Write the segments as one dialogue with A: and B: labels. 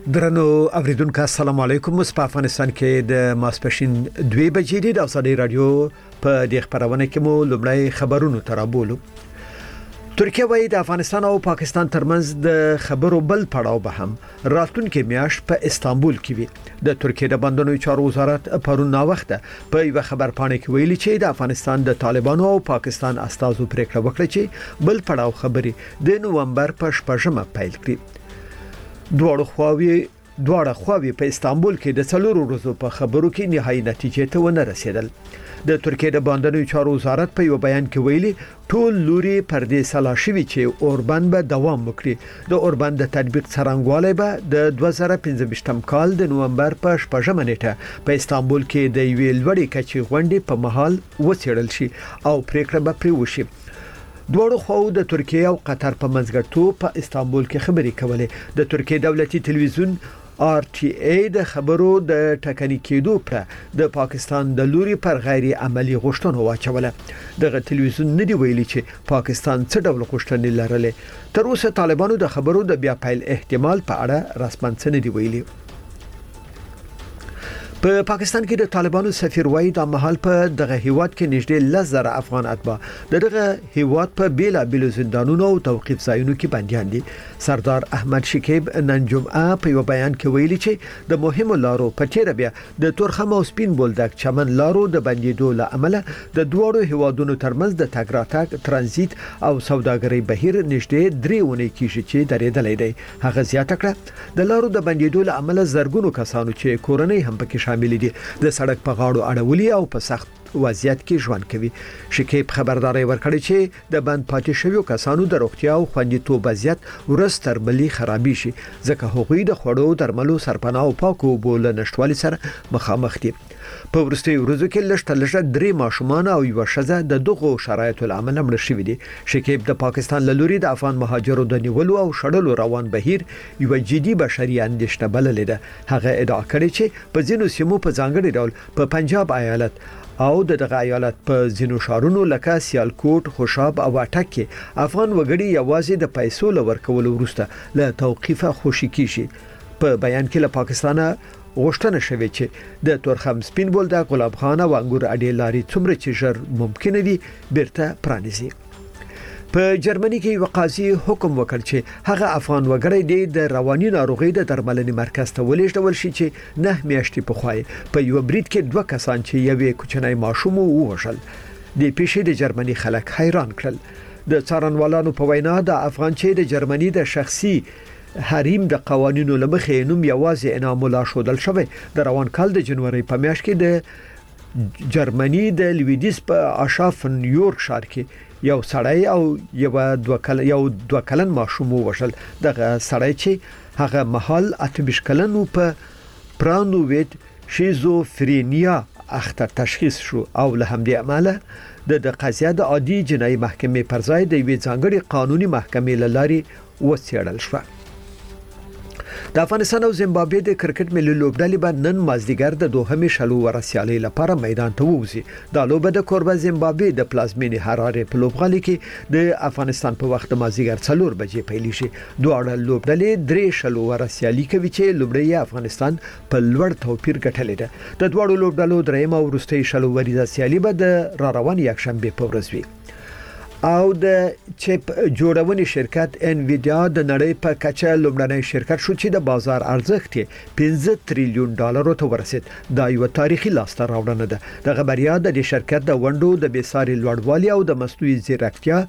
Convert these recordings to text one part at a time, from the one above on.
A: درنو اوریدونکو السلام علیکم. په افغانستان کې د ماسپښین 2 بجې د ازادي رادیو په دې خبرونه کې مو لومړی خبرونه ترابولو. ترکیه وايي د افغانستان او پاکستان ترمنځ د خبرو بل پړاو به هم راتلونکي میاشت په استانبول کې وي. د ترکیه د بندونو چارو وزارت پرون نا وخته په یو خبر پاڼه کې ویلي چې د افغانستان د طالبانو او پاکستان استازو پریکړه وکړه چې بل پړاو خبري د نومبر په 8مه پیل کړي. دواړه خواوې په استانبول کې د څلورو ورځو په خبرو کې نهایي نتیجې ته ونه رسیدل. د ترکیه د باندنوي چارو وزارت په یو بیان کې ویلي ټول لوري پر دې سلا شوی چې اوربان به دوام وکړي. د اوربان د تطبیق څرنګوالی به د 2015 کال د نومبر په 8مه نیټه په استانبول کې د یوې لوړې کچې غونډې په محل وڅېړل شي او پریکړه به پرې وشي. دوړو خو د ترکیه او قطر په منځګړیتوب په استانبول کې خبرې کولې. د ترکیه دولتي تلویزیون RTA د خبرو د ټاکنې کېدو پر د پاکستان د لوري پر غیر عملی غوښتنه واچوله. دغه تلویزیون ندی ویلي چې پاکستان څه ډول غوښتنې لرلې. تر اوسه طالبانو د خبرو د بیا پیل احتمال په اړه رسماً څه ندی ویلي. په پاکستان کې د طالبانو سفیر وایي د محل په دغه هیواد کې نږدې 10,000 افغان اتباع دغه هیواد په بیلا بیلو زندانونو او توقيف ځایونو کې بنديان دي. سردار احمد شکیب نن جمعه په یو بیان کې ویلي چې د مهمو لارو په تیر بیا د تورخم او سپین بولدک چمن لارو د بندیدو له امله د دوړو هیوادونو ترمنځ د تګ راتګ ترانزیت او سوداګرۍ بهیر نږدې 3 ونې کېږي چې درېدلې دی. هغه زیاته کړه د لارو د بندیدو له امله زرګونو کسانو چې کورنۍ هم پکې شامل دي د سړک په غاړو اړولي او په سخت وضعیت کې ژوند کوي. شکیب خبرداري ورکړي چې د بند پاتې شویو کسانو د روغتیا او خوندیتوب وضعیت ورځ تر بلې خرابې شي ځکه هغوی د خوړو درملو سرپناه او پاکو اوبو له نشټوالي سره مخامخ دي. په ورستي ورځو کې لږ 3 ماشومان او یو ښځه د دغو شرایطو لامل مړ شوي دي. شکیب د پاکستان له لوري د افغان مهاجرو د نیولو او شړلو روان بهیر یو جدي بشري اندېښنه بللې ده. هغه ادعا کړې چې په ځینو سیمو په ځانګړي ډول په پنجاب ایالت او دغه ایالت په ځینو شهرونو لکه سیالکوټ، خوشاب او اټک کې افغان وګړي یوازې د پیسو لور کول وروسته له توقيفه خوشي کیږي. په بیان کې له پاکستانه غوښتنه شوې چې د تورخم سپین بولدک، غلاب خان او انګور اډې لاري څومره چې ژر ممکن دي بیرته پرانیزي. په جرمني کې یو قاضي حکم وکړ چې هغه افغان وګړي د رواني ناروغي د درملنې مرکز ته ولېږدول شي چې 9 میاشتې پخوای په یو برید کې 2 کسان چې یوې کوچنۍ ماشوم ووژل. د پیښې د جرمني خلک حیران کړل. د څارنوالانو په وینا د افغان چې د جرمني د شخصي حریم د قوانینو لمخې نوم یوازې انعام الله شودل شوی. د روان کال د جنوري په میاشت کې د جرمني د لویدیس په اشافن یورک ښار کې یو سړی او یو 2 کلن ماشوم وژل. دغه سړی چې هغه محل 28 کلن په پرانوویت شیزوفرینیا اخته تشخیص شو او له همدې امله د قضیه د عادي جنایي محکمې پر ځای د یوې ځانګړي قانوني محکمې له لارې وڅېړل شو. د افغانستان او زیمبابوې د کرکټ ملي لوبډلې به نن مازدیګر د دوهمې شلو ورسیالۍ لپاره میدان ته ووځي. دا لوبه د کوربه زیمبابوې د پلازمینې هراره په لوبغالي کې د افغانستان په وخت مازدیګر 4 بجې پیل شي. دواړه لوبډلې 3 شلو ورسیالي کوي چې لوبډلې افغانستان په لوړ توپیر ګټلې ده. د دواړو لوبډلو درېیم او وروستۍ شلو ورسیالي به د را روان یکشنبه په ورځ وي. او د چپ جوړونې شرکت انویډیا د نړۍ په کچه لومړنی شرکت شو چې د بازار ارزښت $5 تریلیون ته ورسید. دا یو تاریخي لاسته راوړنه ده. د خبریا د شرکت د وندو د بیساري لوړوالي او د مصنوعي ځیرکتیا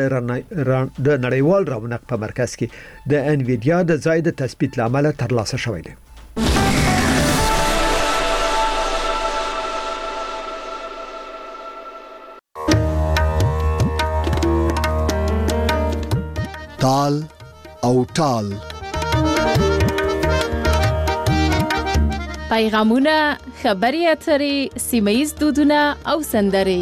A: د نړیوال رونق په مرکز کې د انویډیا د ځای د تثبیت لامل ترلاسه شوی دی.
B: تال او ټال
C: پیغامونه، خبري اترې، سیمه‌ییز دودونه او سندرې.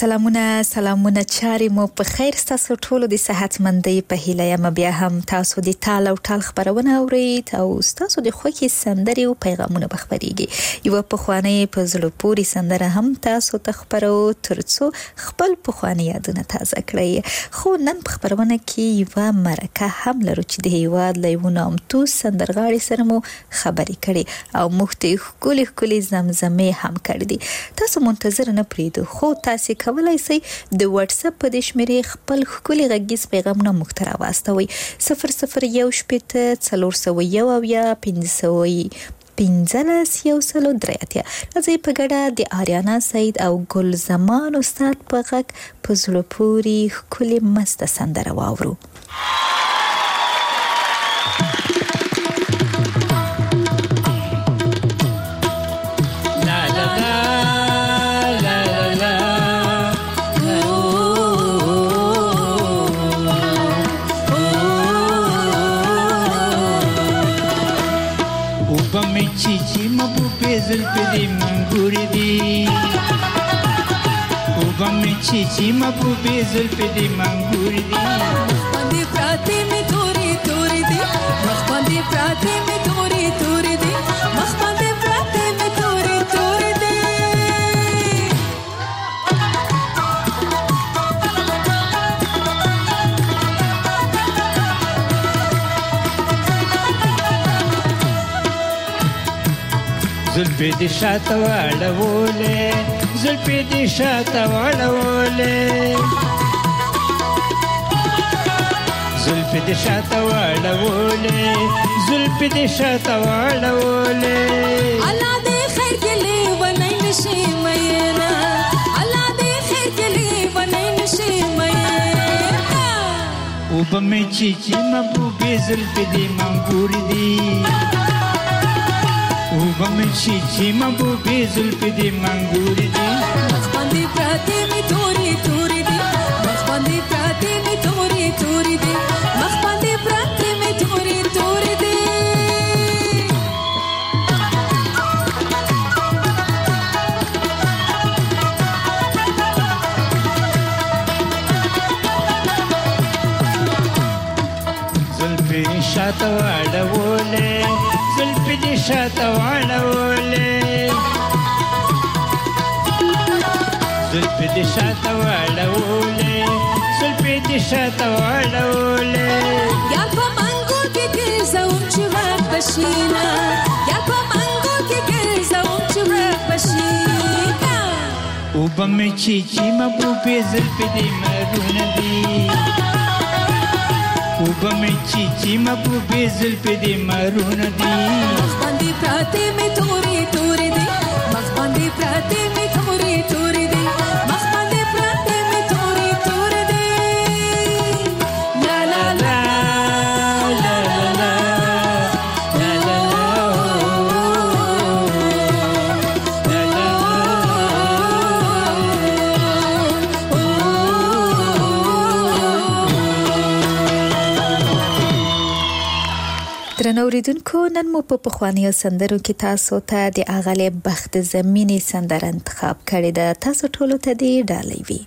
D: سلامونه چاري مو په خیر تاسو ټول د صحتمندۍ په هیله یم بیا هم تاسو د ټال او ټال خبرونه اورئ او تاسو د خوږی سندري او پیغامونه بخبريږي یو په خواني په زړه پوری سندره هم تاسو ته خبرو ترڅو خپل په خواني یادونه تازه کړئ خو نن په خبرونه کې یو مرکه هم لرو چې د هیواد لیونام تو سندرغاړي سره مو خبري کړي او مختلف کلی زمزمه هم کړې دي تاسو منتظر نه پریدو خو تاسو کولای شئ د واتس اپ په د شمیرې خپل خولي غږیز پیغامونه مخترا واستوي 0018 401 یا 15 یو سلو دراتیا لزی په ګډه د آریانا سید او ګل زمان استاد په غږ په زړپوري خولي مست سندره واورو
E: چیچی مبو پیزل پدی منگوری دی اوبا میں چیچی مبو پیزل پدی منگوری دی
F: مخبندی پراتی میں توری توری دی مخبندی پراتی میں توری توری دی مخبندی پراتی میں توری توری دی
E: زلفی دی شاتا واڑوولے زلفی دی شاتا واڑوولے زلفی دی شاتا واڑوولے زلفی دی شاتا واڑوولے
F: اللہ دے خیر کے لیے ونائی نشی مینا اللہ دے خیر کے لیے ونائی نشی مینا
E: اوبا میں چیچی مبوبی زلفی دی منگوری دی اوبا میں چیچی مبوبی زلفی دی منگوری دی
F: مخبندی پراتی میں توری توری دی مخبندی پراتی میں توری توری دی مخبندی پراتی میں توری توری دی
E: زلفی شاتا واڑوولے زلفی دی شاتا واڑوولے زلفی دی شاتا واڑوولے زلفی دی شاتا واڑوولے
F: یا کو منگو کی گرزاون چوک بشینا یا کو منگو کی گرزاون چوک بشینا
E: اوبا میں چیچی مبوبی زلفی دی مرون دی اوبا میں چیچی مبوبی زلفی دی مرون دی
F: مخبندی پراتی میں توری توری دی مخبندی پراتی میں توری توری دی مخبندی پراتی میں توری توری دی لا لا لا
E: لا لا لا لا
D: درنو اوریدونکو نن مو په پخوانیو سندرو کې تاسو ته د اغلی بخت زمینی سندره انتخاب کړې ده تاسو ټولو ته دی ډالۍ وي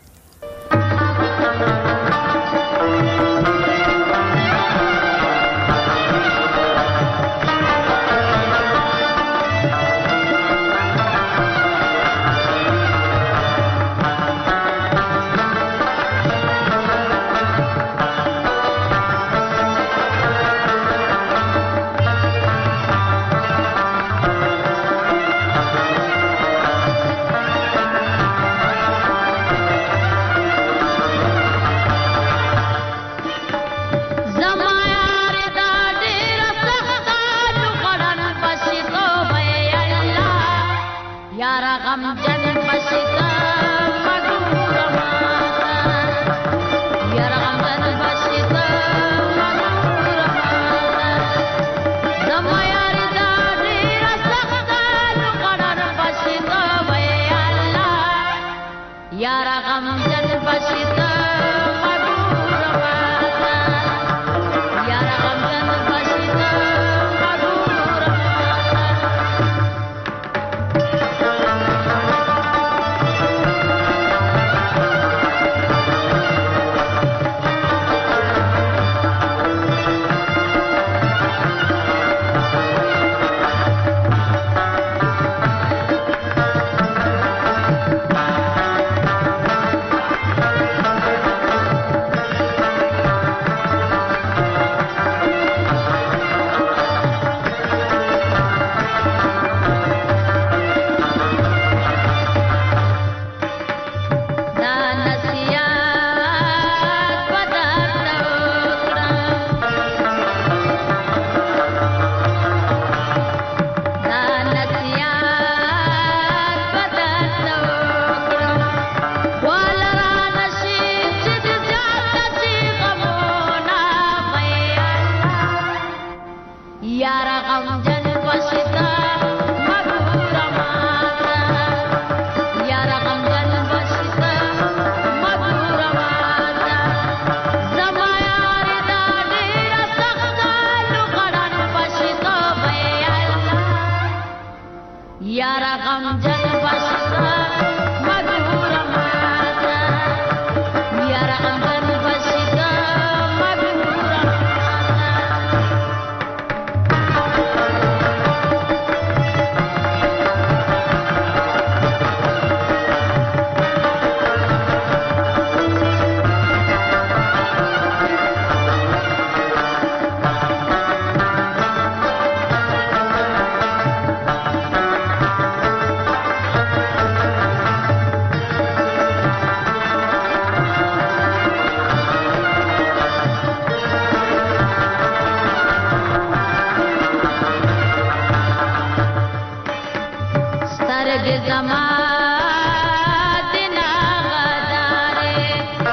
G: غمجن بشتا مغرور ماتا یار غمجن بشتا مغرور ماتا زما یار دا ډیر سخت لوګړن بشتا وای الله یار غمجن بشتا مغرور ماتا یار غمجن بشتا مغرور سترګ زما دنا غدارې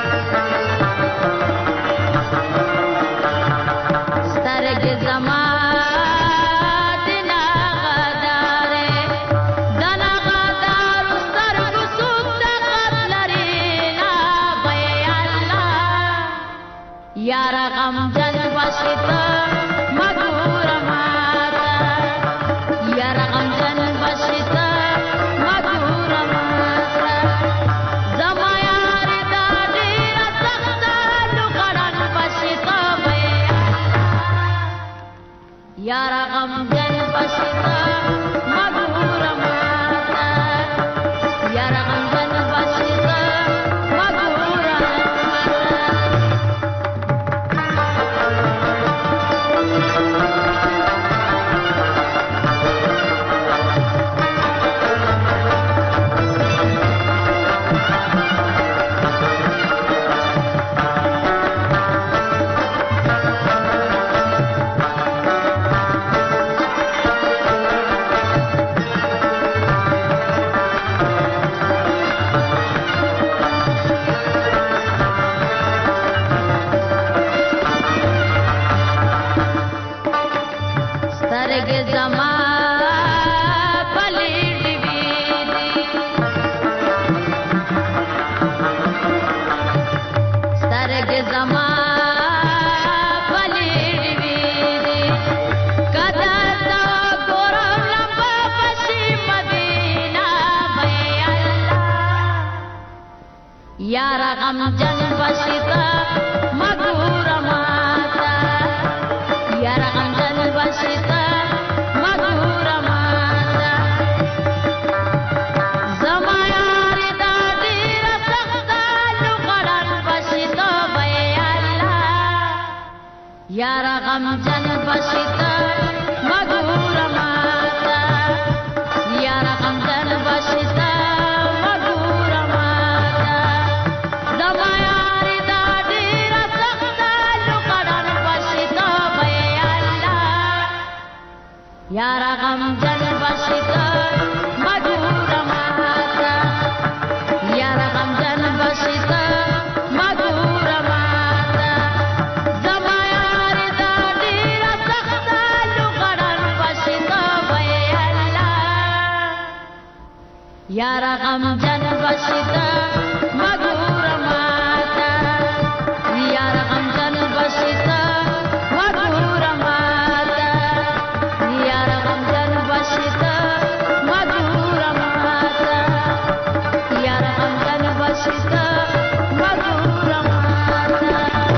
G: سترګ زما دنا غدارې دنا غدار سترګ سوت قتلري نا وای الله یار غمجن بشتا مغرور ماتا یار غمجن بشتا مغرور ماتا زما یار دا ډیر سخت لوګړن بشتا وای یار غمجن بشتا مغرور ماتا یار غمجن بشتا مغرور سترګ زما پلیټ وی سترګ زما پلیټ وی کدا تا ګورم لمبا پشي مدینه وای الله یار غمجن بشتا مغرور ماتا یار غمجن بشتا مغرور ماتا زما یار دا ډیر سخت لوګړن بشتا وای الله یار غمجن بشتا مغرور ماتا یار غمجن بشتا مغرور ماتا زما یار دا ډیر سخت لوګړن بشتا وای الله یار غمجن بشتا مغرور ماتا یار غمجن بشتا مغرور ماتا زما یار دا ډیر سخت لوګړن بشتا وای الله یار غمجن بشتا مغرور ماتا یار غمجن بشتا مغرور ماتا یار غمجن بشتا مغرور ماتا یار غمجن بشتا مغرور ماتا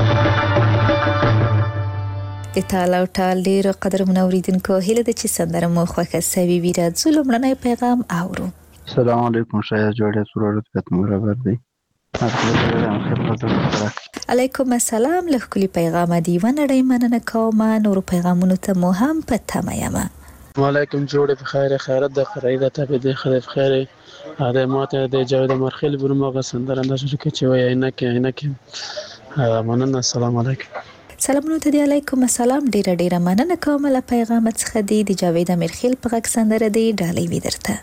D: د تال او ټال ډیر قدر منوریدونکو هیله د چې سندره مو خوښه سوي وي راځو لومړنی پیغام اورو.
H: السلام علیکم شاید جوړه سرورت ختم برابر دی
D: علیکم السلام له کلی پیغام دی ونړی مننه کوم نور پیغامونو ته مو هم په تمه یم.
I: وعلیکم جوړه بخیر خیرت د قرایده ته به د خیر بخیر اده ماته د جاوید مرخل برمغه سندره نشر کې چې وای نه کې مننه. السلام علیکم.
D: سلامونه ته دی. علیکم السلام. ډیره مننه کوم له پیغام څخه دی د جاوید مرخل په غږ سندره دی ډالۍ وی درته.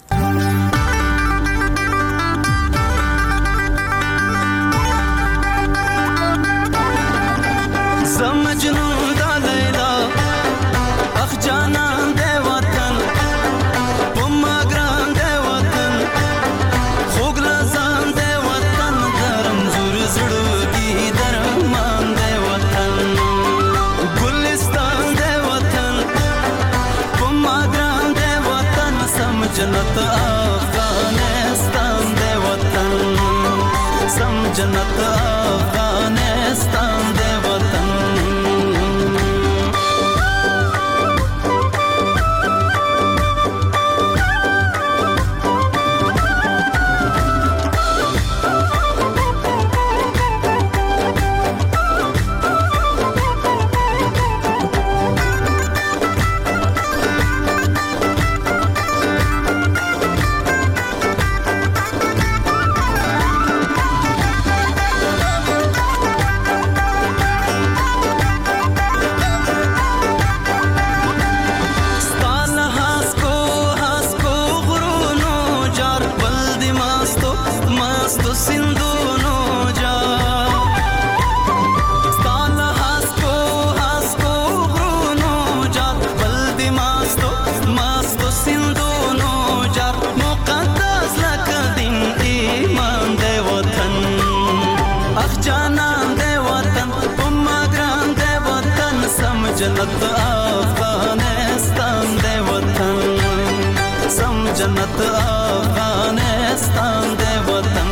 J: مجنون دا لیلا اخ جانان دے جنت افغانستان دی وطن سم جنت افغانستان دی وطن جنت افغانستان دی وطن سم جنت افغانستان دی وطن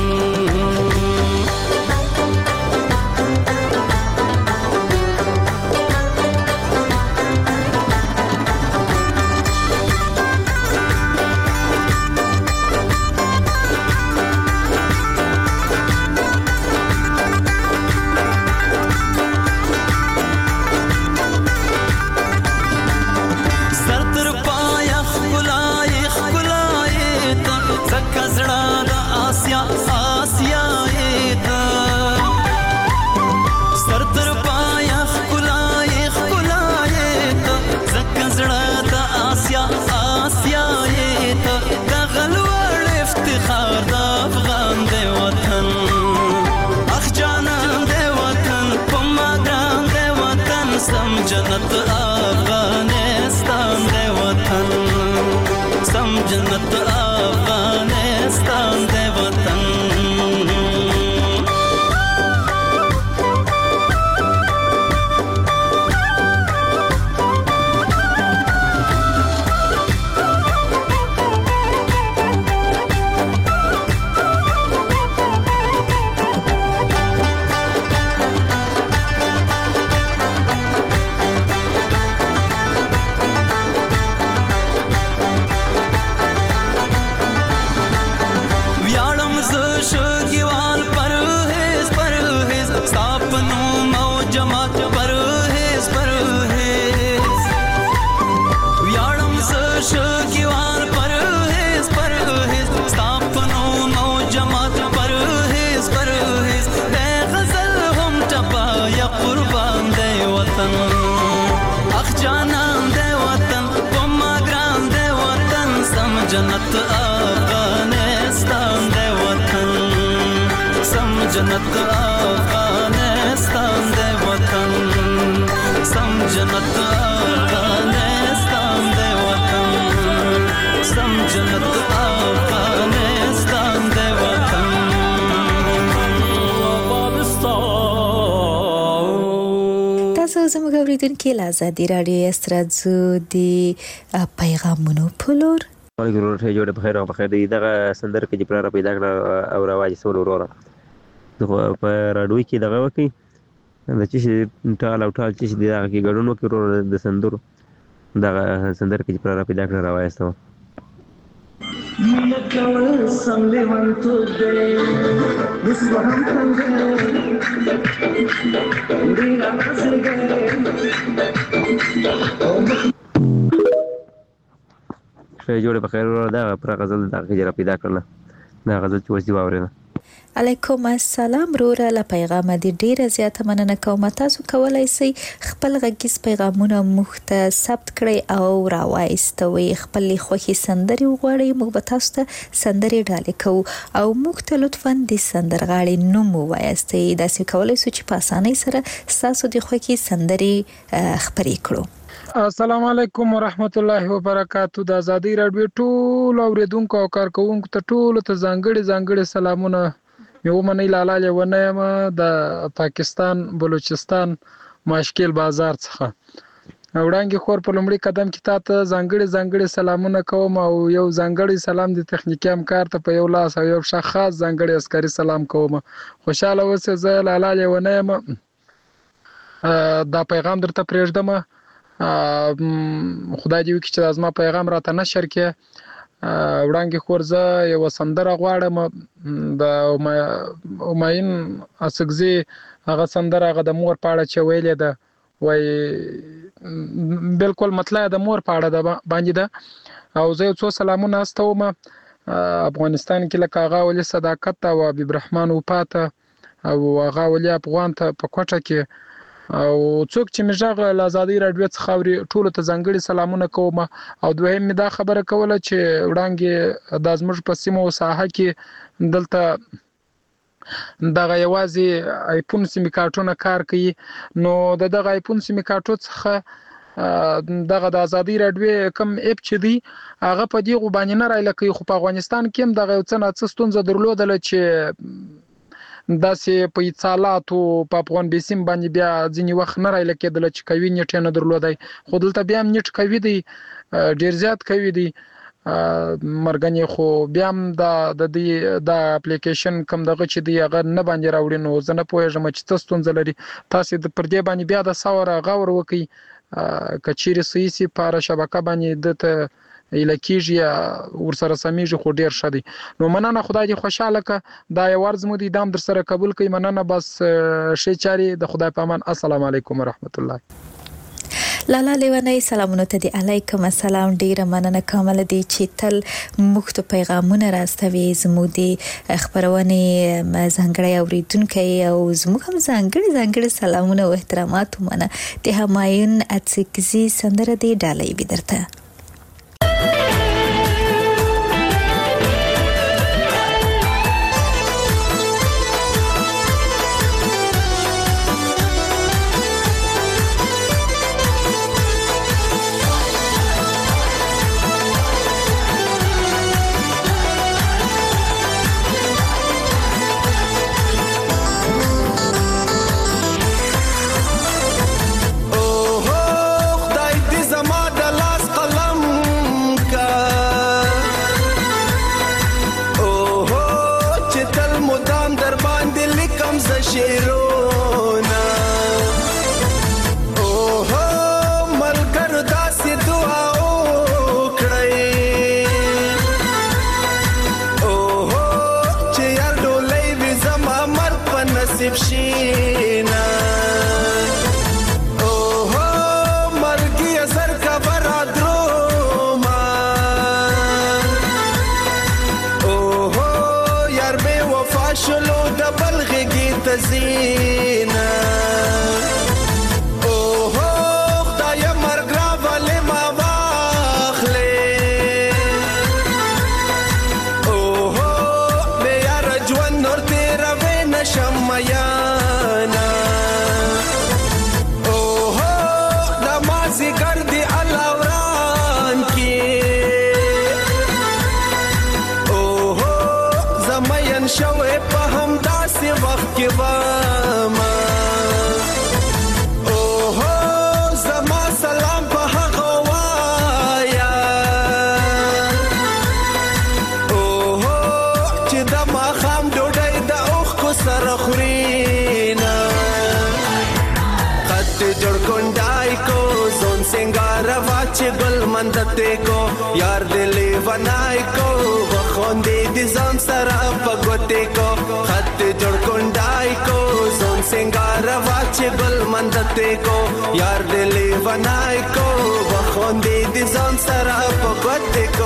J: جنت افغانستان دی وطن سم جنت افغانستان دی وطن جنت افغانستان دی وطن سم جنت افغانستان دی وطن سم جنت افغانستان دی وطن سم جنت افغانستان دی وطن
D: تاسو زموږ اوریدونکو له آزادي رادیو استرادزو دی پیغامونو پلور
K: وعلیکم ورحمۃ جوړه بخیر او بخیر دغه سندر کې چې پر پیدا کړ او رواج سول وروره په راډیو کې دغه وکی د چې ټال او ټال چې دغه کې ګډون وکړو د سندرو دغه سندر کې چې پر پیدا کړ رواج سو
L: مینه کول سم لیوانتو دې وسوهم څنګه دې راځي
K: جوړه بخیر دا پر غزل د غجر پیدا کړل دا غزل چې وځي واورنه
D: علیکم السلام روره له پیغام دې ډیره زیاته مننه کوم تاسو کولای شئ خپل غږیز پیغامونه موږ ته ثبت کړئ او راوایستوي خپل خوښي سندري وغواړئ موږ به تاسو ته سندري ډالې کوو او موږ ته لطفاً د سندرغاړي نوم ووایاستئ داسې کولای شو چې په اسانۍ سره تاسو د خوښي سندري خبرې کړو
M: السلام علیکم ورحمت الله وبرکاتہ د آزادی رادیو ټول اوریدونکو او کارکونکو ته ټول ته ځانګړي سلامونه یو منی لاله لونه د پاکستان بلوچستان ماشکل بازار څخه وړانګې خور په لومړي قدم کې تاسو ځانګړي سلامونه کوم او یو ځانګړي سلام د تخنیکی همکار ته په یو لاس او یو خاص ځانګړي عسکري سلام کوم. خوشاله اوسئ. زه لاله لیونه یم. دا پیغام درته پرېږدم. خدای دې وکړي چې زما پیغام راته نشر کړي. وړانګې خور زه یو سندره غواړم د همایون اڅکزي هغه سندره هغه د مور په اړه چې ویلې ده وای بالکل مطلع د مور په اړه ده باندې ده او زه یو څو سلامونه استوم افغانستان کې لکه هغه ولې صداقت او حبیب الرحمن وپاته او هغه ولې افغان ته په کوټه کې او څوک چې مجاغ آزادۍ رادیو څخه اوري ټول ته ځانګړي سلامونه کوم. او دویم می دا خبره کوله چې وړانګې د زموږ په سیمه او ساحه کې دلته دغه یوازې آیفون سیم کارتونه کار کوي. نو دغه آیفون سیم کارتو څخه دغه د آزادۍ رادیو کم اپ چې دی هغه په دې غوبانې نه راځي لکه خو په افغانستان کې هم دغه یو څه ستونزه درلودل چې داسې په اتصالاتو په افغان بیسیم باندې بیا ځینې وخت نه راځي کېدل چې کوي نیټ نه درلودای خو دلته بیا هم نیټ کوي دی ډیر زیات کوي دی مرګنی خو بیا هم د اپلیکیشن کم دغه چې دی هغه نه باندې راوړي. نو زه نه پوهېږم چې څه ستونزه لري. تاسو پر دې باندې بیا د ساوره غور وکړئ کچېرې صحیح سي په شبکه باندې دته الکیږي ورسره سمېږي خو ډیر ښه دی. نو مننه. خدای دې خوشاله که دا یو ورځ مو دي دام در سره قبول کړئ. مننه. بس شي چاري د خدای په امان. السلام علیکم ورحمت الله.
D: لاله لیونی سلامونه ته دی. علیکم السلام. ډیره مننه کامل دی چې تل موږ ته پیغامونه راستوي. زموږ د خبرونه ځانګړی اوریدونکو او زموږ هم ځانګړي سلامونه او احترامات ومنه. د همایون اڅکزي سندره دی ډالۍ بدرته.
J: مندته کو یار دلی ونای کو بخوندې د ځان سره پګوتې کو خط جوړ کونډای کو زون سنگار واچ ګل مندته کو یار دلی ونای کو بخوندې د ځان سره پګوتې کو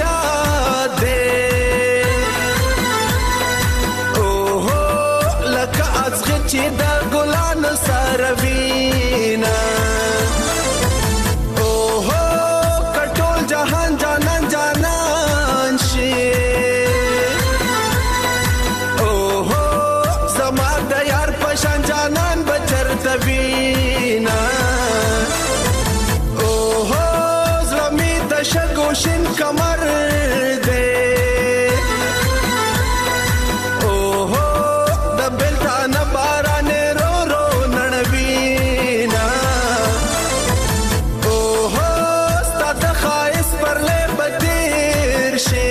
J: یاد دی اوهو لکه ازغه چې د ګلانو سره وینا اوهو کټول جهان جانان جانان شي اوهو زما د یار پشان جانان بچر دوینا اوهو زلمی د شګوشن کمر دے اوهو د بلتان باران رو رو نړوینا اوهو ستاد خایس پر له بدیر شي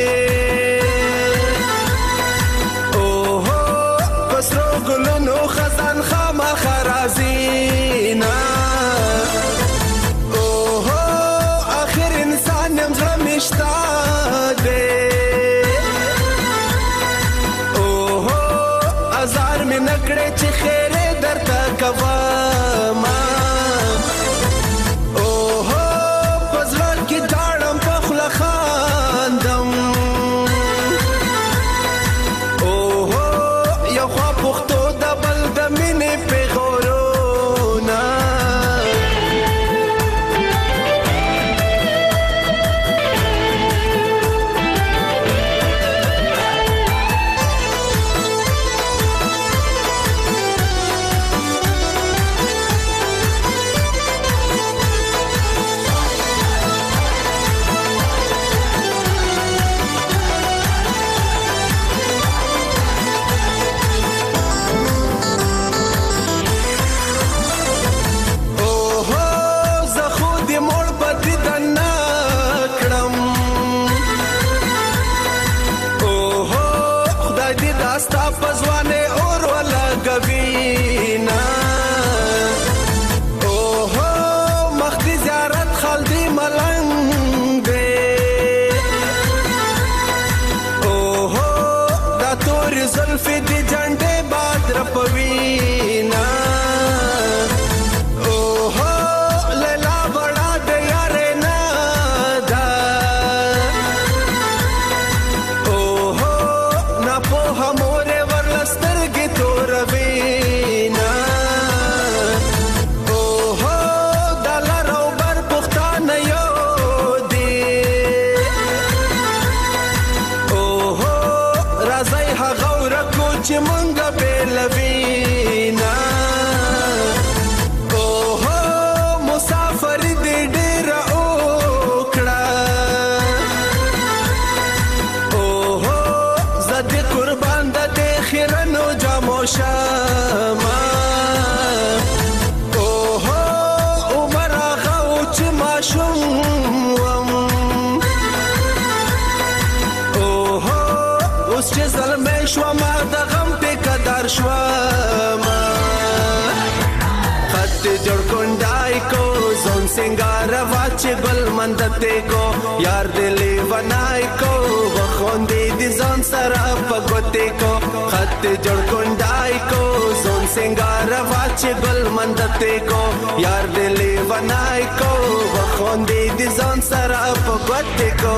J: اوهو پسرو ګلونو خزان خامہ خرازینا اوهو اخر انسان یم زړه مشتا دے اوهو ازار می نکړې چې خیره درته کوما اوهو پزړه کې جاړم په خله خاندم اوهو یو خوا پختو د بل د مینې پیغورونا اوهو زه خو دې موړ په دیدن نه کړم اوهو خدای دې دا ستا په ځوانۍ اور ولګوینا اوهو مخ دې زیارت خال دې ملنګ دی اوهو دا تورې زلفې دې جنډې باد رپوینا اوهو لیلا بڑا د یارې نه ده اوهو ناپوهه مورې ورله سترګې توروینا اوهو دا لر او بر پښتانه یو دي اوهو راځئ هغه ورکو چې مونږه بېلوینا اوهو مسافر دې ډېره وکړه اوهو زه دې قربان د دې خیرنو جامو شمه اوهو عمر هغه و چې ماشوم وم اوهو اوس چې زلمی شومه د غم ټیکهدار شومه خط جوړ کونډای کو زون سنگار واچ گل مندته کو یار دلی ونای کو وخوندې دي ځان سره پګوتې کو خط جوړ کونډای کو زون سنگار واچ گل مندته کو یار دلی ونای کو وخوندې دي ځان سره پګوتې کو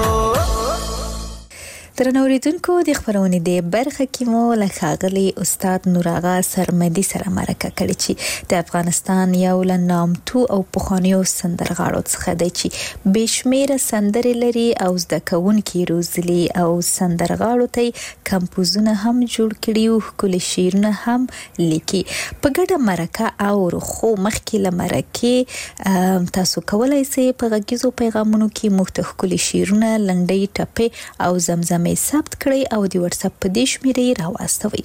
D: درنو اوریدونکو د خبرونې د برخه کې مو له ښاغلي استاد نور آغا سرمدي سره مرکه کړې چې د افغانستان یو له نامتو او پخوانیو سندرغاړو څخه دی چې بشمیره سندرې لري او زده کوونکي روزلي او سندرغاړو ته کمپوزونه هم جوړ کړي او ښکلي شعرونه هم لیکي په ګډه مرکه او خو مخکې له مرکې تاسو کولای شئ په غږیزو پیغامونو کې موږ ته ښکلي شعرونه لنډۍ ټپې او زمزمې ثبت کړئ او د واتس اپ په دې شمیرې راواستوئ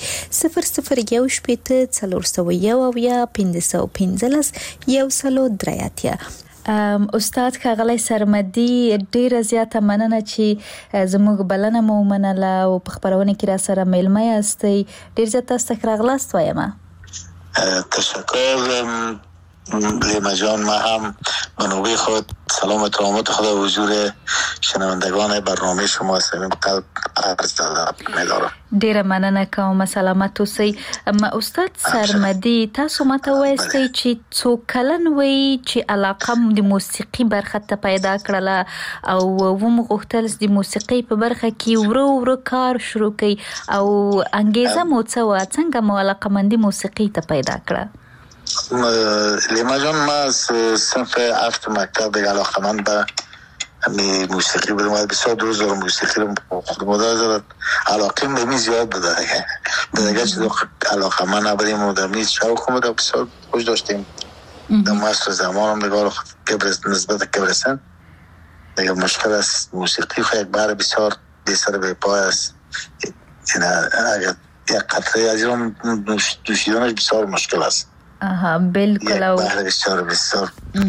D: 001741515 استاد ښاغلی سرمدي ډیره زیاته مننه چې زموږ بلنه مو ومنله او په خبرونه کې را سره میلمه یاستئ ډیر زیات تاسو ته راغلاست وایم
N: تشکر لیما جان، ما هم منوبه خود سلام و ترامات خدا و حضور شنوندگان برنامه شما صمیم قلب عرض می‌دارم.
D: ډیره مننه کوم، سلامت اوسئ. استاد سرمدي، تاسو ماته وایستئ چې څو کلن وي چې علاقه د موسیقي برخه ته پیدا کړله او ومغوښتل د موسیقي په برخه کې ورو کار شروع کړئ او انګیزه مو څه وه؟ څنګه مو علاقه‌مندي موسیقي ته پیدا کړه؟
N: لیما جان، ما صنف 7 مکتب دیگه علاقه‌مند به موسیقی بودم و بسیار دوست دارم موسیقی رو. خود مدار دارد علاقه به می زیاد بوده دیگه چیز علاقه من نبودیم و در میز شوق بوده، بسیار خوش داشتیم. در مصر زمان هم دیگه نسبت کبرستان دیگه مشکل است. موسیقی خود یک بار بسیار دیسر به پای است. اگر یک قطره از این دوشیدنش بسیار مشکل است.
D: بالکل.
N: بسیار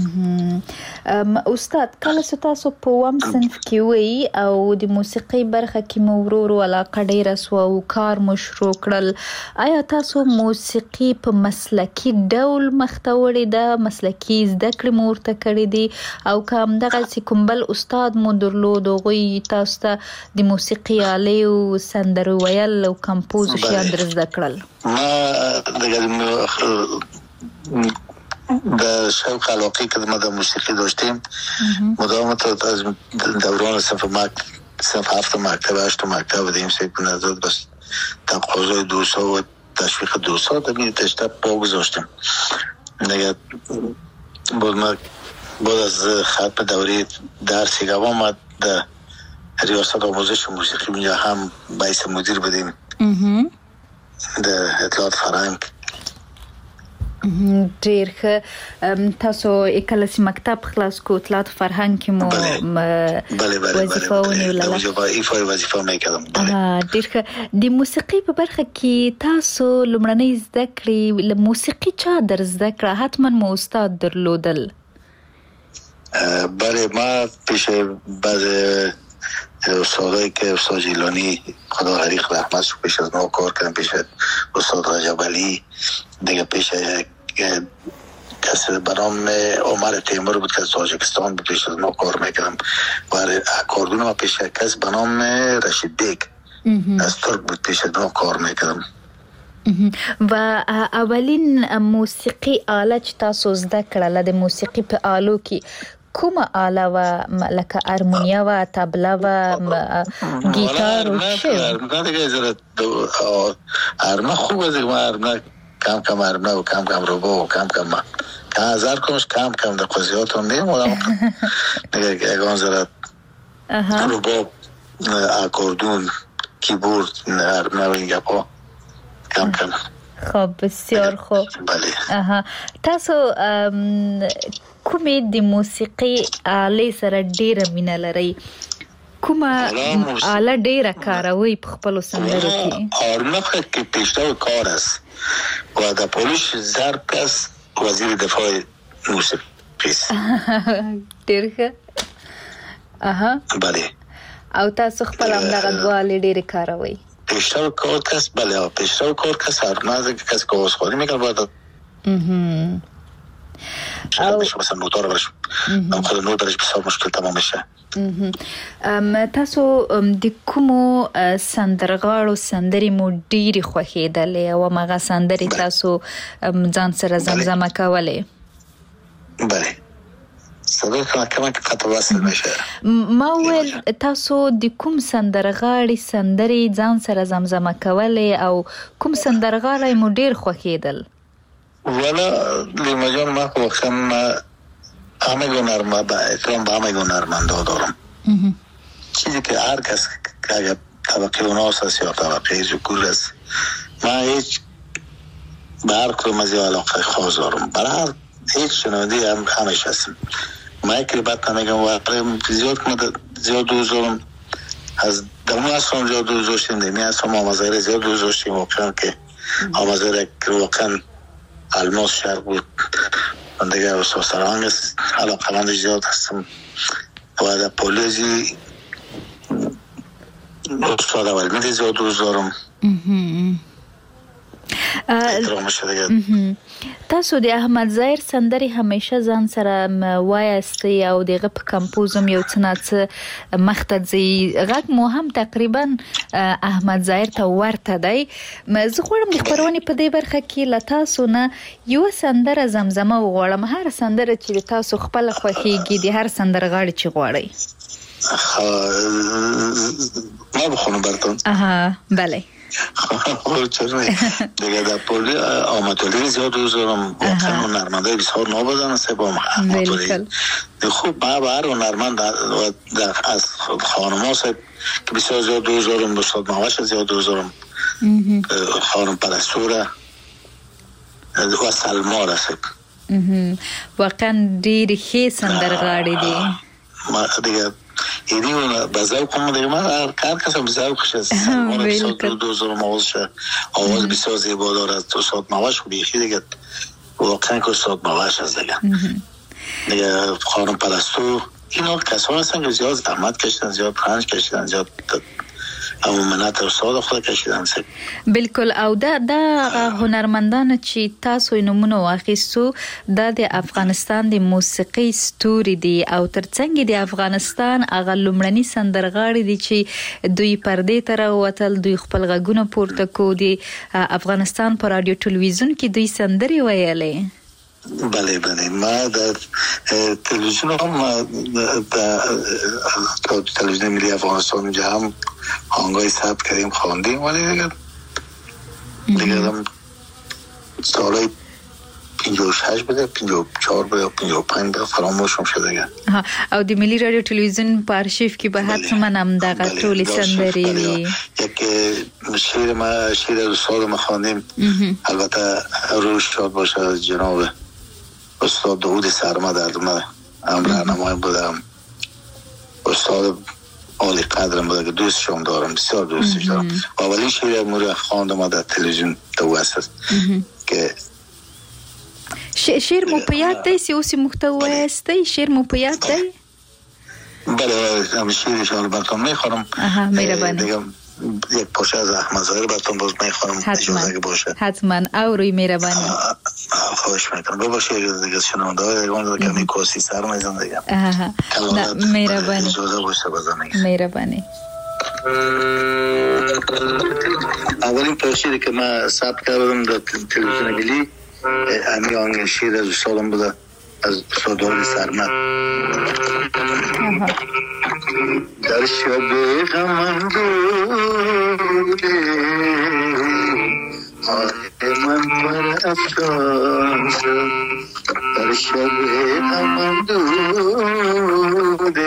D: استاد، کله چې تاسو په وم صنف کې وی او د موسیقي برخه کې مو ورو علاقه ډیره سو او کار مو شروع کړل، آیا تاسو موسیقي په مسلکي ډول مخته وړې ده؟ مسلکي زده کړې مو ورته کړې دي او کوم دغه کوم بل استاد مو درلود هغوی تاسو ته د موسیقي آلې او سندرو ویل او کمپوز شیان در زده کړل؟
N: ما در شوق علاقی که ما در موسیقی داشتیم مدامت از دوران صنف 7 مکتب 8 مکتب بودیم سیکون ازاد بس تقاضای دوستا و تشویق دوستا در تشتب پا گذاشتیم دیگه. بعد از ختم دوره درسی که آمد در ریاست آموزش موسیقی اونجا هم باعث مدیر بودیم در اطلاعات فرهنگ.
D: ډیر ښه. تاسو کله چې مکتب خلاص کو اطلاعات فرهنګ کې مو وظیفه ونیوله؟
N: وظیفه میکردم.
D: ډیر ښه. د موسیقي په برخه کې تاسو لومړنۍ زده کړې له موسیقي چا در زده کړه؟ حتما مو استاد درلودل؟
N: بله، ما پیش بعض استادایی که استاد جیلانی خدا حریق رحمت شو پیش از ما کار کردم، پیش استاد رجب علی دیگه، پیش کسی به نام عمر تیمور بود که از تاجیکستان بود، پیش از ما کار میکردم. و اکاردون ما پیش کسی به نام رشید بیگ از ترک بود، پیش از ما کار میکردم.
D: و اولین موسیقی آله چې تاسو زده کړله د موسیقي په آلو کې کومه آله و؟ لکه ارمونیا و، تبله و، گیتار و چه؟
N: ارمه خوب است. ارمه کم ارمه و کم روبا و کم هزار کمش کم در قضیات هم نیم و دیگه اگان زرد روبا، اکاردون، کیبورد، ارمه و این گپا کم.
D: خب بسیار خوب.
N: بله.
D: تاسو کومې د موسیقي آلې سره ډیره مینه لرئ؟ کومه آله ډیره کاروئ په خپلو سندرو کې؟
N: آرمه کې پیشرو کار است و در پولیش ضرب است وزیر دفاع موسیقی است.
D: ډیر ښه.
N: بله.
D: او تاسو خپل همدغه دوه آلې ډیرې کاروئ؟
N: پیشرو کار کس، بله، پیشرو کار کس آرمه که کسی که آوازخوانی میکنه باید شاید بشه مثلا نوتار برش خود نوت برش بسیار مشکل تمام میشه.
D: تاسو د کومو سندرغاړو سندرې مو ډېرې خوښېدلې او هغه سندرې تاسو ځان سره زمزمه کولې؟
N: بله، صدای کمه که قطع وصل میشه.
D: ما ویل تاسو د کوم سندرغاړي سندرې ځان سره زمزمه کولې او کوم سندرغاړی مو ډېر خوښېدل؟
N: والا لیما جان، ما خواستم همه احترام به همه هنرمندا دارم. چیزی که هر کس که اگر طبقه اوناس است یا طبقه ذکور است، من هیچ به هر کدوم از این علاقه خاص دارم. برای هیچ شنونده همیشه هستم. من یک ربط نمیگم و زیاد دوست دارم. از دمون اصلا زیاد دوست داشتیم، دیمی اصلا آمازهره زیاد دوست داشتیم. واقعا که آمازهره که واقعا الماس شهر بود. من دیگه استاد سرهنگ است، علاقه مندش زیاد هستم. و در پولیزی استاد اولمید زیاد دوست دارم. احترام شده.
D: تاسو د احمد ظاهر سندري همیشه ځان سره وایستي او دغه په کمپوزم یو څنګه مختځي غږ مو هم تقریبا احمد ظاهر ته ورته دی. زه غواړم د خبرونه په دې برخه کې لتاسو نه یو سندره زمزمه وغواړم. هر سندره چې تاسو خپل خوښیږي د هر سندرغاړي چې غواړي.
N: ما بخونم براتون.
D: بله.
N: خب چرا دیگه در پولی آماتوری زیاد دوست دارم. واقعا هنرمندای بسیار نابودن است با آماتوری. خوب ما بر هنرمند از خانم هاست که بسیار زیاد دوست دارم. استاد ماوش زیاد دوست دارم. خانم پرستوره و سلما رسک.
D: واقعا ډیر ښه سندرغاړي دي.
N: ما دیگه اینی اون بازار کنم دیگه من کار کسم بزرگ خشست سلمان بسیار دوست دارم. آواز بسیار زیبا دارد. استاد ماوش بیخی دیگه واقعا که استاد ماوش هست دیگه خانم پرستو اینا کسان هستن که زیاد زحمت کشیدن، زیاد رنج کشیدن، زیاد اما منت استاد خود کشیدن.
D: بالکل. او دا هنرمندان چې تاسو نمونه واخیستو دا د افغانستان د موسیقي ستوري دي او ترڅنګ د افغانستان هغه لومړني سندرغاړي دي چې دوی پردې ته راوتل، دوی خپل غږونه پورته کو دي افغانستان په رادیو ټلویزیون کې دوی سندري ویلې.
N: بله بله ما در تلویزیون هم در تلویزیون ملی افغانستان اونجا هم آهنگای ثبت کردیم خواندیم ولی دیگه هم سالای 56 بده 54 بده 55 بده فراموشم شده دیگه.
D: او د ملی رادیو تلویزیون په آرشیف کې به حتما هم دغه ټولې سندرې وي.
N: یک شعر استاد ما خواندیم البته روش شاد باشه جناب استاد داود سرمد من هم راهنمای بودم. استاد عالی قدرم بوده که دوستشم دارم، بسیار دوستش دارم. اولین شعر مورد خواندم در تلویزیون توسط که
D: شعر مو په یاد دی؟ سیاسي محتوا است شعر مو په یاد دی؟
N: بله هم شعرش رو براتون میخوانم.
D: مهربانی.
N: یک پارچه از احمد ظاهر براتون باز میخوانم اجازه باشه.
D: حتما او روی مهربانی.
N: خواهش میکنم. ببخشید دیگه شنونده های دیگه کمی کوسی سر میزنم دیگه.
D: نه مهربانی.
N: اجازه باشه بزنم.
D: مهربانی.
N: اولین پارچه‌ای که من ثبت کردم در تلویزیون ملی همین آهنگ شعر از استادم بوده از استاد داود سرمد. در شب غم دوده آه من پر افشان شد. در شب غم دوده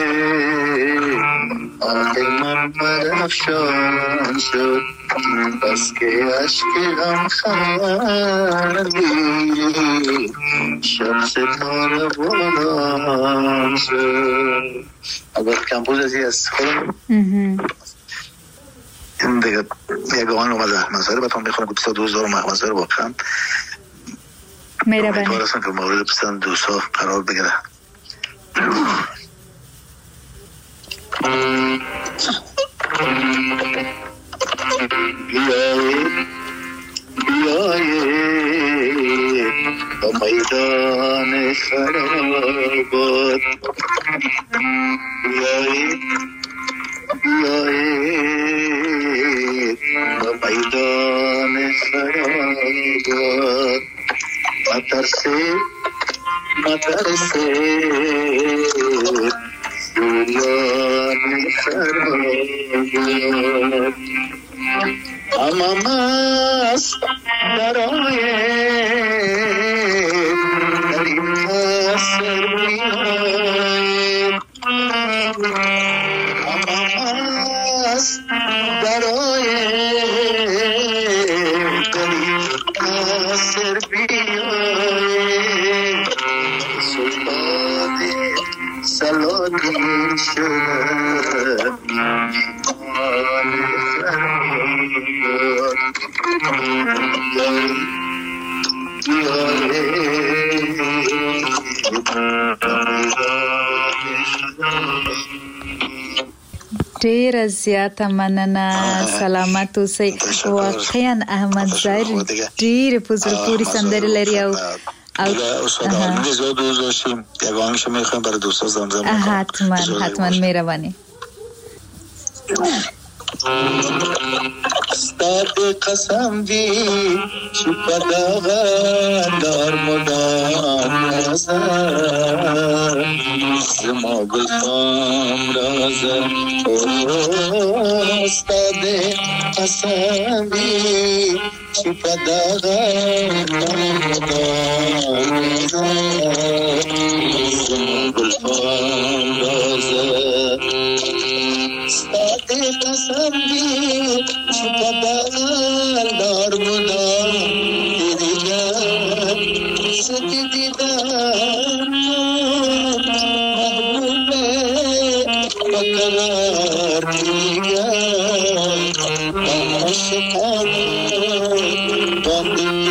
N: آه من پر افشان شد. بس که عشق غم خندی شب ستاره بلند شد. اگر کمپوزیشن از خودم این دیگه یک آهنگ اومد احمد ظاهر براتون میخونم که بسیار دوست دارم احمد ظاهر واقعا.
D: مهربانی.
N: امیدوار هستم که مورد پسند دوستا قرار بگیره. بیایید با میدان خرابات بیایید با میدان خرابات مترسه دوران خرابات اما مست برای دلیم تاثر بیاید. اما مست برای دلیم تاثر بیاید. سلطان سلاطین شد
D: ډیره زیاته مننه. سلامت اوسئ. واقعا احمد ظاهر ډیره په زړه پورې سندرې لري او
N: استاد عالی زیاد داشتیم یگانش میخوایم برای دوستا زمزمه کنیم.
D: حتما مهربانی.
N: استاد قسم دی چی پداغا دار مدام نظر زما گلفام رازه استاد قسم دی چی پداغا دار مدام نظر زما گلفام رازه استاد قسم دی شپدال دار مدام دیدار ستی دیدار محبوب بقرار دیگر عاشقان باندی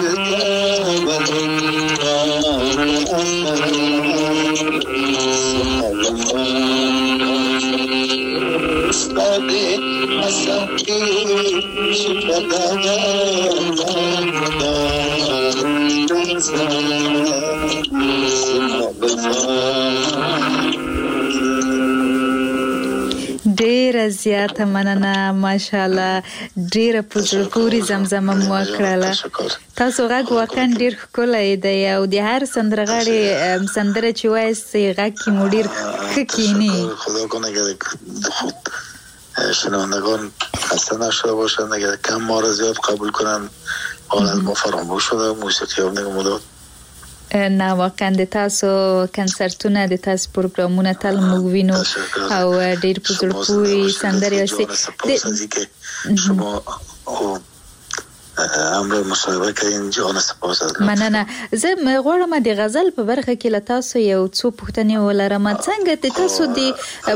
N: استاد مسکی
D: ډیره زیاته مننه. ماشاءالله ډیره په زړه پورې زمزمه مو وکړله. تاسو غږ واقعا ډیر ښکلی دی او د هر سندرغاړي سندره چې وایستئ غږ کې مو ډیر ښه کینی.
N: خدا کنه که شنوندگان خسته نشده باشند، اگر کم ما را زیاد قبول کنن حالت ما فراموش شده. موسیقی هم نگه مداد
D: نه واقعا د تاسو کنسرتونه د تاسو پروګرامونه تل موږ وینو او ډیر په زړه پورې سندرې وایستئ.
N: شما امر مصاحبه کردین، جان سپاس از لطف.
D: مننه. زه غواړم د غزل په برخه کې له تاسو یو څو پوښتنې ولرم. څنګه د تاسو د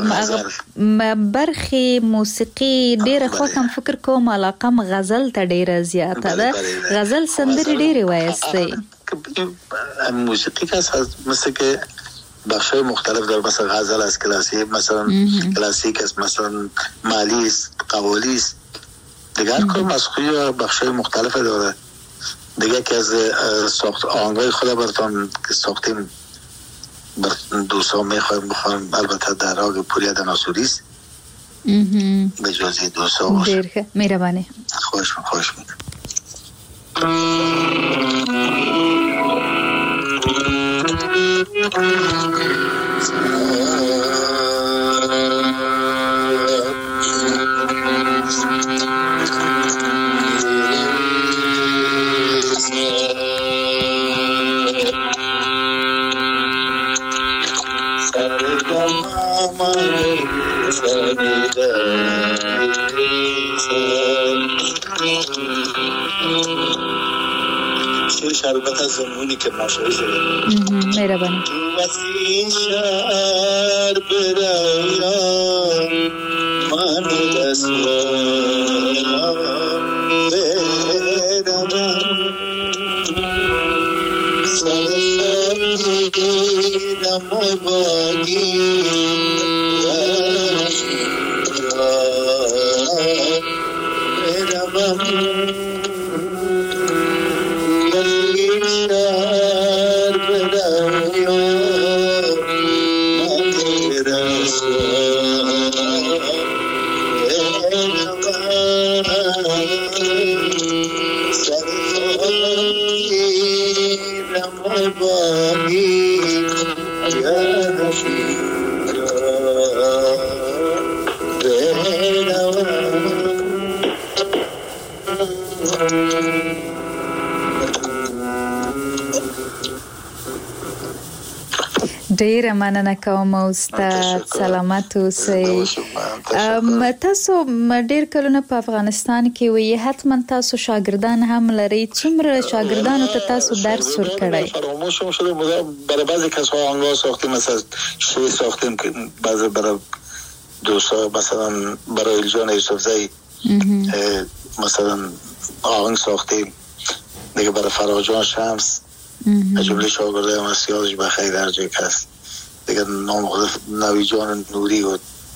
D: برخې موسیقي ډیره خوښم، فکر کوم علاقه غزل ته ډیره زیاته ده. غزل سندرې ډیره وایستئ.
N: موسیقی که مثل که بخشای مختلف داره، مثلا غزل است، کلاسیک مثلا کلاسیک است، مثلا مالی است، قوالی است. دیگه هر کدوم از خوی بخشای مختلف داره. دیگه که از ساخت آهنگای خود براتون که ساختیم دوستان میخوایم بخوایم، البته در راگ پوریا دناسوری است به جازی دوستا باشه.
D: دیر مهربانی.
N: خوش میکنم. شربت از زمونی که ماشایی شده
D: مهربانی.
N: وسیع شهر برایم من دستم برم سر دیدم باگی برم
D: ډیره مننه کوم استاد. سلامت اوسئ. تاسو ډیر کلونه په افغانستان کې وی، حتما تاسو شاګردان هم لرئ. څومره شاګردانو ته تاسو درس ورکړی؟
N: فراموش شده برای بعضی کسا آهنگا ساختیم، مثلا شعر ساختیم که بعضی برای دوستا، مثلا برای الجان یوسفزئی مثلا آهنگ ساختیم دیگه، برای فراجان شمس جمله شاگرده هم از یادش بخیر در جای که هست دیگه، نام خود نوی جان نوری و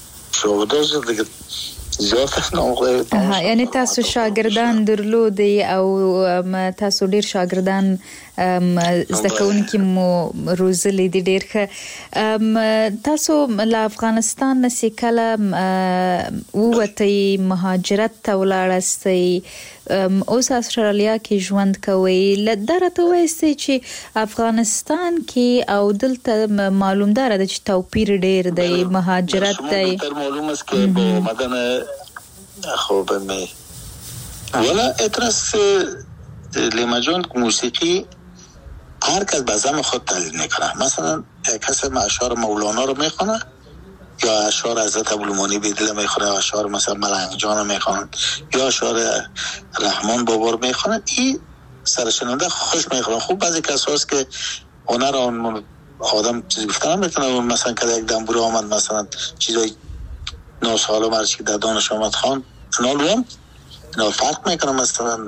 N: شاگرداش دیگه زیاد نامخواه.
D: یعنی تاسو شاگردان درلودي او تاسو ډیر شاگردان زده کوونکي مو روزلي دي ډیر ښه. تاسو له افغانستان نه کله ووتئ مهاجرت ته ولاړاستئ، اوس استرالیا کې ژوند کوئ. له راته وایاستئ چې افغانستان کې او دلته معلوم داره چې توپیر ډیر دی، مهاجرت دی.
N: معلوم است که با آمدن خوب می ولا اترس لیما جان موسیقی هر کس به زم خود تعلیم میکنه. مثلا کسی اشعار مولانا رو میخونه یا اشعار حضرت ابوالمانی بیدل میخونه، اشعار مثلا ملنگ جان میخونه یا اشعار رحمان بابا رو میخونه، این سرشنونده خوش میخونه. خوب بعضی کسا هست که هنر آدم چیزی گفتن میکنه، مثلا که یک دنبوره آمد مثلا چیزای 9 ساله مرچی که در دانش آمد خان نالوام اینا فرق میکنه. مثلا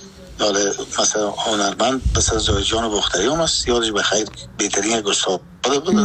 N: هنرمند مثلا زاهد جان بختری هم هست، یادش بخیر بهترین یک استاد بود،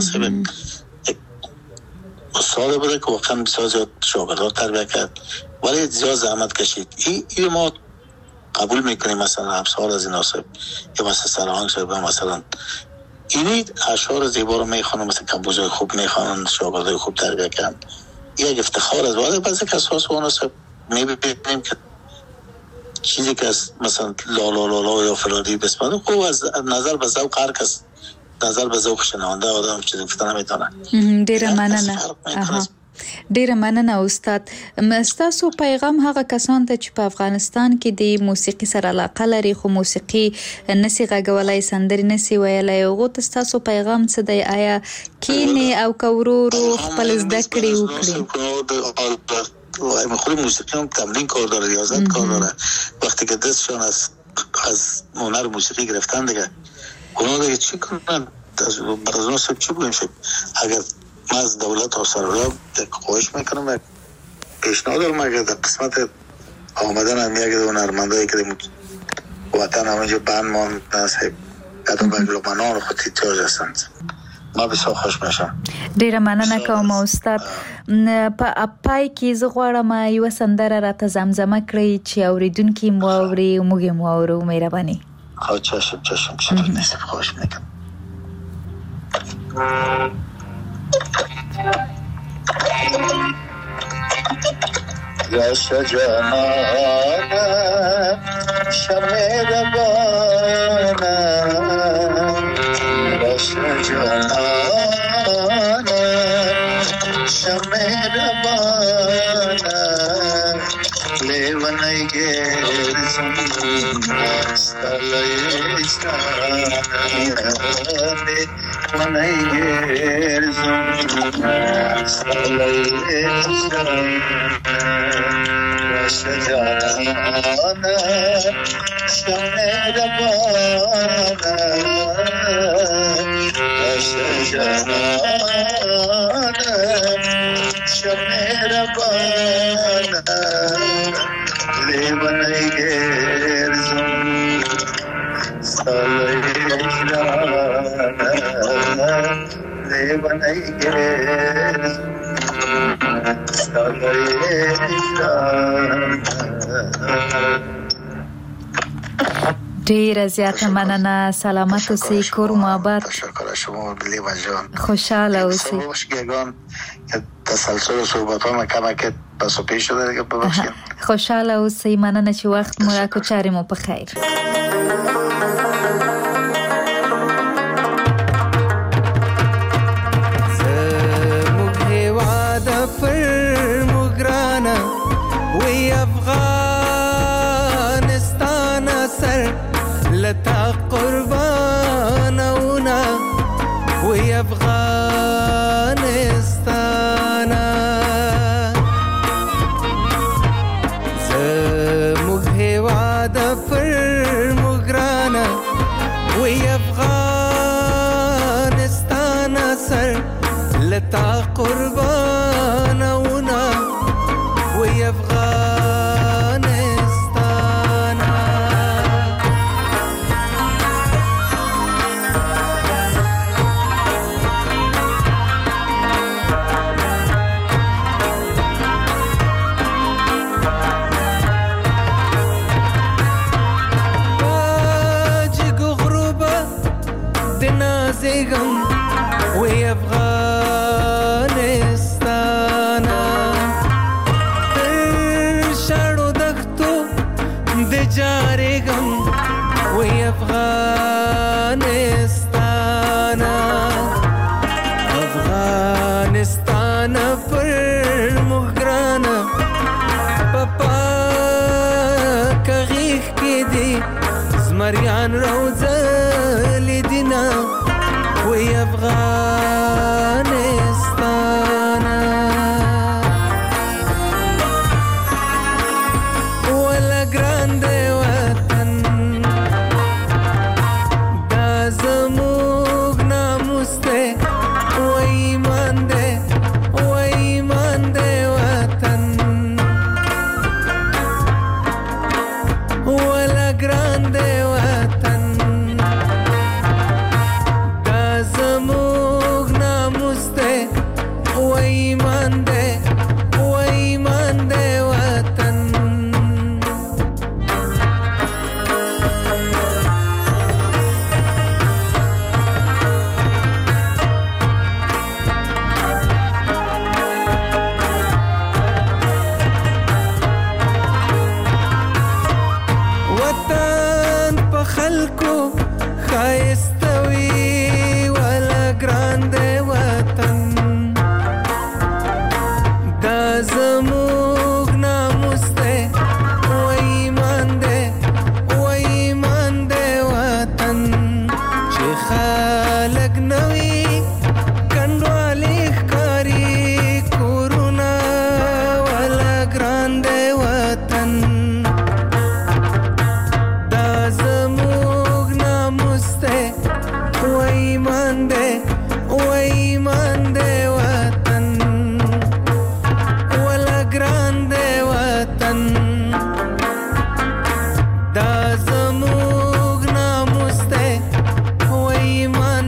N: استاد بوده که واقعا بسیار زیاد شاگردان تربیه کرد ولی زیاد زحمت کشید. این ما قبول میکنیم. مثلا همسال از این آسب یا مثلا سرهنگ صاحب مثلا اینی اشعار زیبا رو میخوانن، مثلا کمپوزای خوب میخوانن، شاگردای خوب تربیه کردن. یک افتخار از ولی بعضی کساس مناسب میبینیم که چیزی که مثلا لا لا لا لا یا فلانی بسمده خوب از نظر به ذوق هر کس نظر به ذوق شنونده آدم چیزی گفتن نمیتونه.
D: ډیره مننه. ډیره مننه استاد. ستاسو پیغام هغه کسان ته چې په افغانستان کې د موسیقي سره علاقه لري خو موسیقي نسی غږولای، سندري نسی ویلای، هغه ته ستاسو پیغام څه دی؟ آیا کینه او کورورو خپل زده کړې وکړي؟
N: خود موسیقی هم تمرین کار داره، ریاضت کار داره. وقتی که دستشان از هنر موسیقی گرفتن دیگه اونا دیگه چی کنن؟ برای اونا سب چی بگیم شد؟ اگر من از دولت و سرورا خواهش میکنم و پیشنهاد دارم اگر در قسمت آمدن هم یک هنرمندایی که وطن همینجا بند ماندن صاحب حتی بگلومنان خود احتیاج هستند، ما بسیار خوش میشم.
D: ډیره مننه کوم استاد. په پای کې زه غواړم یو سندره راته زمزمه کړئ چې اوریدونکي مو اوري، موږ مو اورو. مهرباني.
N: چشم شروع نیست، خوش میکنم. یا شجاعانه شمع ربانه یا شجاعانه شمع ربانه لیونی گرزم ستلیستانه لیونی گرزم ستلیستانه شجاعانه شمع ربانه شجاعانه شمع ربانه لیونی گرزم سالیشانه لیونی گرزم
D: ډیره زیاته مننه. سلامت اوسئ، کور مو آباد.
N: تشکر شما لیما جان.
D: خوشحاله اوسئ.
N: گیگان تسلسل صحبت‌ها کمک پس و پیش شده دیگه ببخشید.
D: خوشحاله اوسئ. مننه چې وخت مو راکړ. چارې مو په خیر.
J: لتا قربانونا وی افغانستانا زموږ هیواد پر مګرانا وی افغانستانا سر لتا قربانونا وی زیګم وې افغانستان شړو دښتو د جارېګم وې افغانستان افغانستان پر مغران پپا کغیخ کې دی زمریان روزه لیدینا وې افغانستان ولا ګران دی وطن دا زموږ ناموس دی و ایمان دی وطن ولا ګران دی وطن دا زموږ ناموس دی و ایمان دی وطن وطن په خلکو ښایسته وي ولا ګران دی وطن دا زموږ ناموس دی و ایمان دی وطن چې خلک نه وي کنډوالې ښکاري کورونه ولا ګران دی وطن دا زموږ ناموس دی و ایمان دی وطن ولا ګران دی وطن دا زموږ ناموس دی و ایمان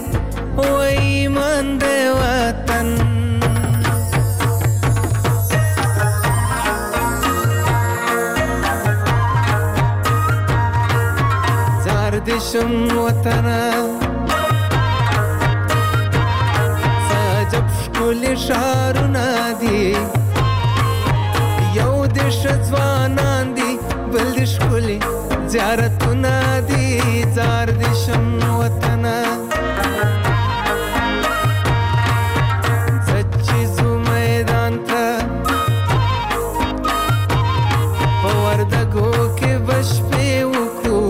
J: دی وطن زار دشم وطنه سجب ښکلي ښارونه دي یو د ځوانان دي بل د ښکلي زیارتونه دي زار دشم وطنه چې ځو میدان ته په وردګو کې به شپې وکړو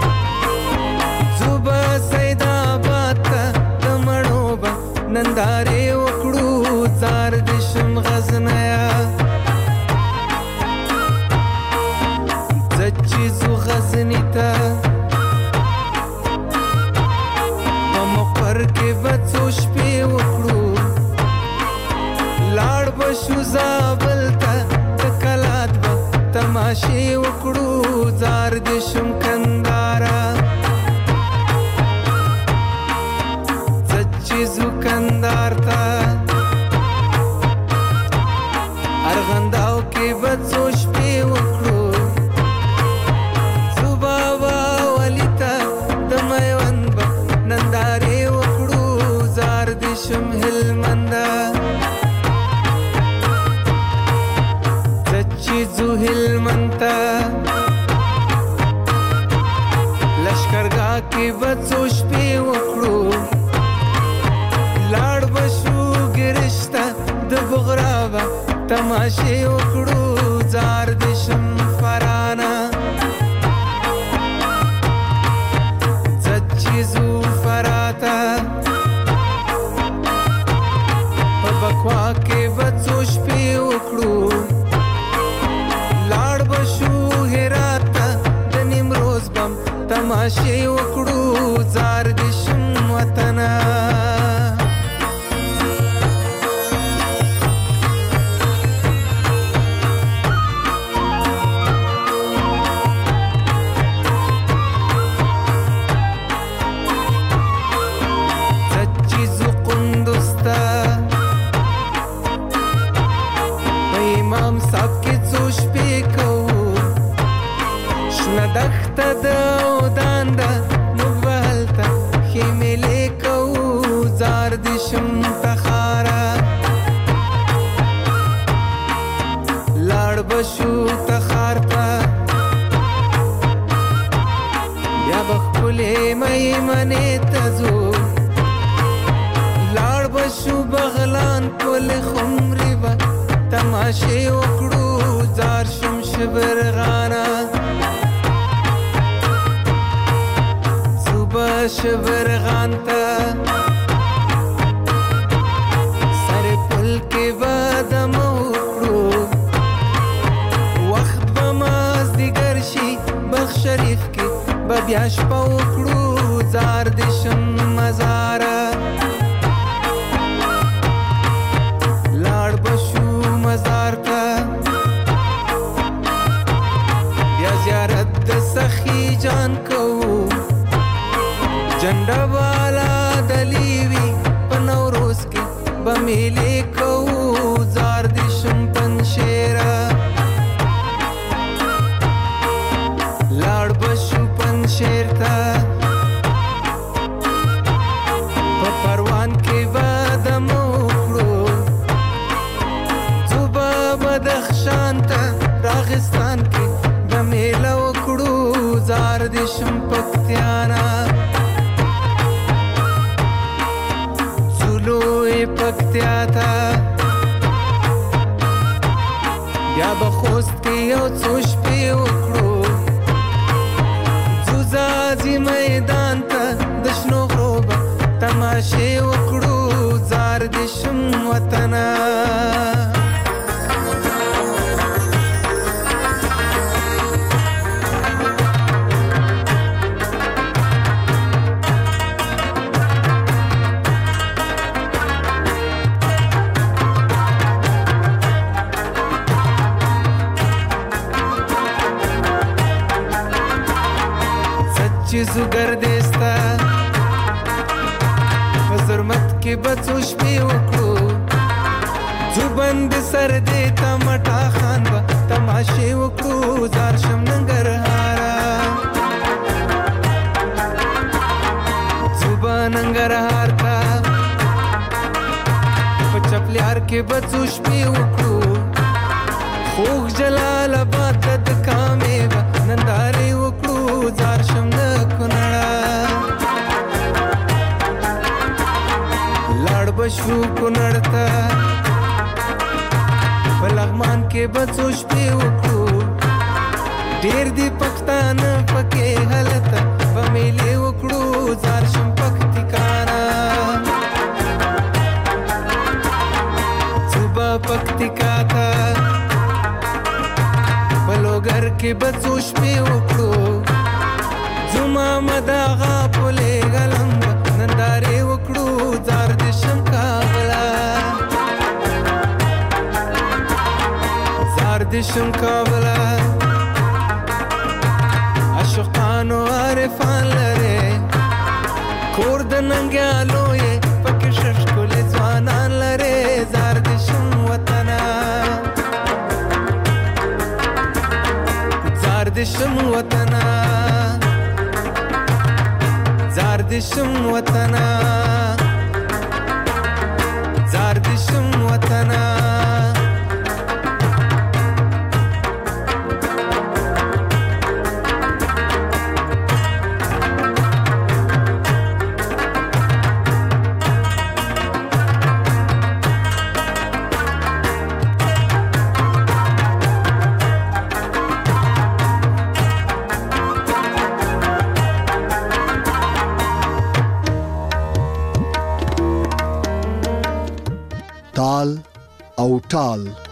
J: زوبه سیدآباد ته د مڼو به نندارې وکړو زار دشم غزنیه چې ځو غزني ته په مقر کې به څو شپې وکړو لاړ به شو زابل ته د کلات به تماشې وکړو زار دشم کندهاره چې ځو کندهار ته ارغنداو کې به څو شپې وکړو ځو بابا ولي ته د میوند به نندارې وکړو زار دشم هلمنده چې ځو هلمند ته لشکرګاه کې به څو شپې وکړو لاړ به شو ګرشته د بغرا به تماشې وکړو زار دشم فرانه چې ځو فراته په بکوا کې به څو شپې وکړو لاړ به شو هرات ته د نیمروز بم تماشې وکړو زار دشم وطنه دخته د ودان ده موږ به هلته خیمې لیکو
O: میمنې ته ځو لاړ بشو بغلان پل خمرې به تماشې وکړو زار شم شبرغانه زوبه شبرغان ته سر پل کې به دم وکړو وخت به مازدیګر شي بخ شریف کې به بیا شپه وکړو زار د شم مزاره لاړ بشو مزار ته بیا زیارت د سخی جان کوو جنډه والا دلیوی په نوروز کې به میلې کوو زار د شم پنشیره لاړ بشو پنشیر ته په پروان کې به دم وکړو ځو به بدخشان ته راغستان کې به میله وکړو زار د شم پکتیانا زولوی پکتیا ته بیا به خوست کې یو څو شپې وکړو ځو ځاځي میدان ته د شنو غرو به تماشې وکړو زار د شم وطنه چیزو گردستا بزرمت کې بچو شپې وکړو ځو بند سر دې تمټا خان با تماشې وکړو زار شم ننګرهارا ځو به ننګرهار ته په چپلیار کې بچو شپې وکړو خوږ جلال آباد ته د کامې به نندارې وکړو زار شم د کونړه لاړ بشو کونړ ته په لغمان کې به څو شپې وکړو ډېر دي پښتانه پکې هلته به میلې وکړو زار شم پکتیکانا څو به پکتیکا ته په لوګر کې به څو شپې وکړو زما مداغا پولې غلم نندارې وکړو زار د شم کابلا زار د شم کابلا عاشقانو عارفان لري کور د ننګیالو یې پکې ششکولې ځوانان لري زار د شم وطنه زار د شم وطنه زار د شم وطنه زار د شم وطنه
B: تال او ټال